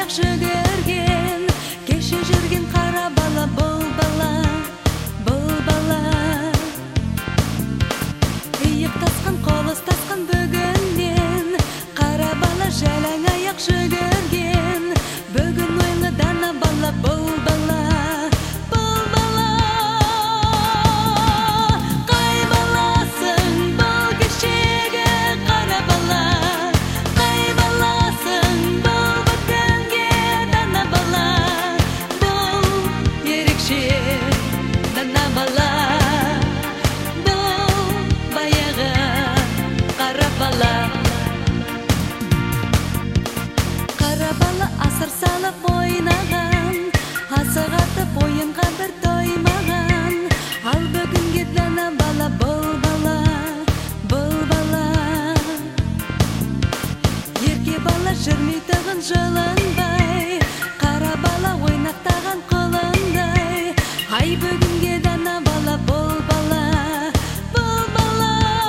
жақшы көрген, кеше жүрген қара бала, бұл бала, бұл бала. Иық тасқан, қол ұстасқан бүгіннен, қара бала жалаң аяқ жүгірген. Бүгін ойлы дана бала, бұл бала, бұл бала. Қай баласың бұл кешегі қара бала, қай баласың бұл бүгінге дана бала, бұл ерекше дана бала, бұл баяғы қара бала. Қара бала асыр салып ойнаған, асығатып ойынға бір тоймаған. Ал бүгінге дана бала, бұл бала, бұл бала. Ерке бала жүрмей тұғын жылынбай, қара бала ойнақтаған қолындай. Ай бүгінге дана бала, бұл бала, бұл бала.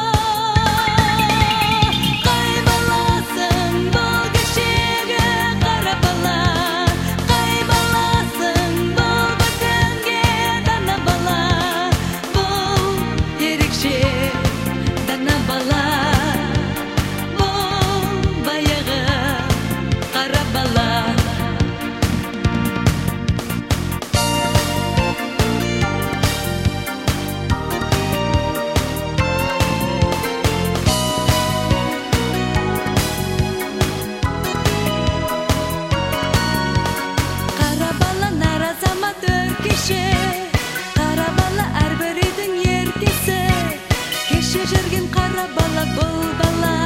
Қай баласың бұл кешегі қара бала, қай баласың бұл бүгінге дана бала, бұл ерекше дана бала, бұл баяғы қара бала. Қара бала нар азамат өркеші, қара бала әрбір үйдің ертесі. Кеше жүрген қара бала, бұл бала,